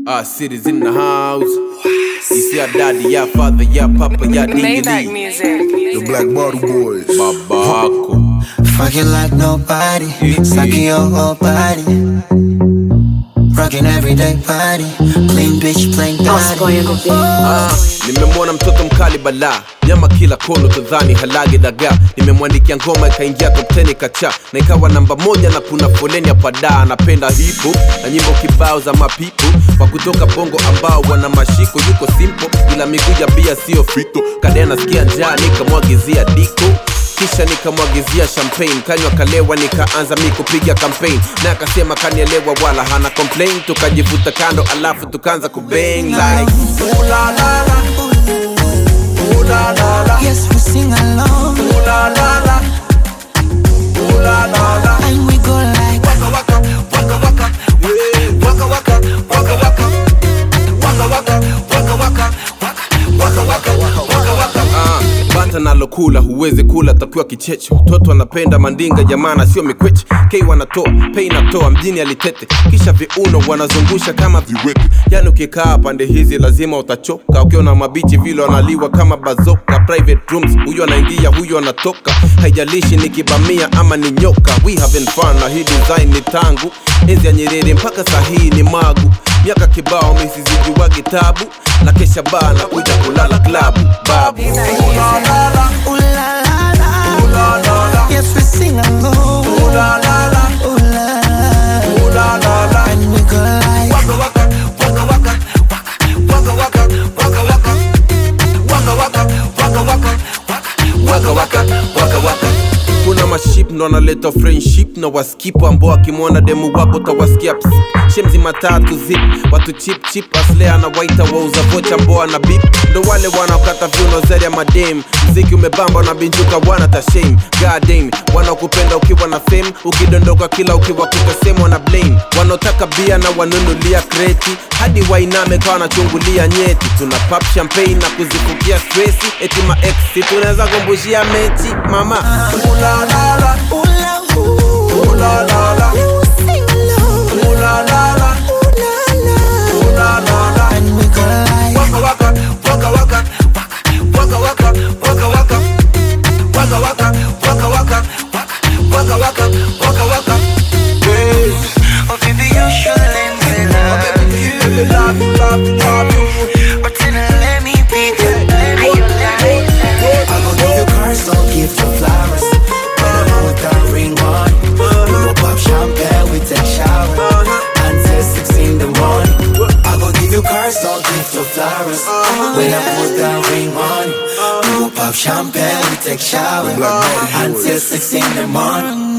Our city's in the house. You see our daddy, yeah, father, yeah, papa, yeah, Maybach music. The Black Bottle Boys. Babako. Fucking like nobody, sucking your whole body. Rocking everyday party, clean bitch, plain body. Nimemwona mtoto mkali bala, nyama kila kono tudhani halagi daga. Nimemwandikia ngoma ikaingia top 10 kacha, na ikawa namba 1 na kuna foleni ya pada. Anapenda hip hop na nyimbo kibao za mapipo wa kutoka bongo ambao wana mashiko. Yuko simple ila miguu ya bia sio frito. Kadea nasikia njaa nikamwagizia diko, kisha nikamwagizia champagne. Kanywa kalewa nikaanza mimi kupiga campaign, na akasema kanielewa wala hana complain. Tukajivuta kando alafu tukaanza kubang like ooh la la la, ooh la la la. yes we sing along, Ooh la la la, ooh la la la. and we go like Waka waka, waka waka, yeah. Waka waka, waka waka, waka waka, waka waka, waka waka, waka waka. Bata nalokula huwezi kula takiwa kichecho. Toto anapenda mandinga jamana sio mikweche. K wanatoa, pay natoa, mjini alitete. Kisha viuno wanazungusha kama viwete. Yani ukikaa pande hizi lazima utachoka. Ukiona mabichi vile wanaliwa kama bazoka. Private rooms, huyo anaingia huyo anatoka. Haijalishi ni kibamia ama ni nyoka. We having fun na hii design ni tangu enzi ya Nyerere mpaka sahihi ni magu. Miaka kibao misizijua kitabu, na kesha baa na kuja kulala klabu babu. ooh la la la, ooh la la la, yes we sing along, Ooh la la la, ooh la la, ooh la la la. and we go like Waka waka, waka waka, waka waka, waka waka, waka waka, waka waka, waka waka, waka waka. Kuna maship ndo analeta friendship na waskipo ambao akimwona demu wako tawasikia psst. Shemzi matatu zip, watu chip chip aslea na waita wauza vocha ambao ana beep. Ndo wale wanaokata viuno zeri ya madem. Mziki umebamba na binjuka wana tashame. God damn, wanaokupenda ukiwa na fame. Ukidondoka kila ukiwa kukasema wana blame. Wanaotaka bia na wanunulia kreti, hadi wainame kwa wanachungulia nyeti. Tuna pop champagne na kuzifukia stressi. Eti ma ex tunaweza kumbushia mechi mama. Ooh la la la, ooh la ooh, ooh la la la, you sing along, ooh la la la, ooh la la, ooh la la la. and we go like Waka waka, waka waka, waka waka, waka waka, waka waka, waka waka, waka waka, waka waka. Hey, oh baby you should let me love baby, love you, love you, love you. but then let me be good, let me I gon' give you cards, don't give you flowers. When I put that ring on, we go pop champagne, we take shower until 6 in the morning. I gon' give you cards, don't give you flowers. When I put that ring on, we go pop champagne, we take shower until 6 in the morning.